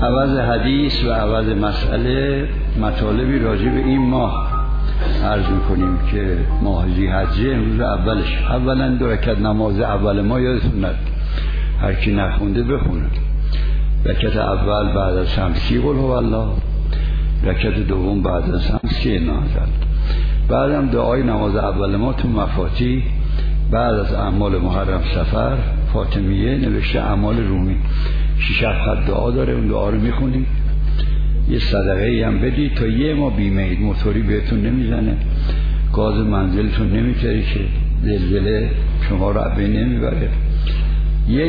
عوض حدیث و عوض مسئله مطالبی راجع به این ماه عرض میکنیم که ماه ذی‌حجه روز اولش. اولا 2 رکعت نماز اول ما یادتون نره، هر کی نخونده بخونه. رکعت اول بعد از شمسی قل هو الله، رکعت دوم بعد از شمسی نازل. بعدم دعای نماز اول ما تو مفاتیح بعد از اعمال محرم سفر فاطمیه نوشته اعمال رومی 6 خط دعا داره، اون دعا رو میخونید. یه صدقه ای هم بدید تا یه ما بیمه اید، موتوری بهتون نمیزنه، گاز منزلتون نمیتریشه، زلزله شما رو از بین نمیبره.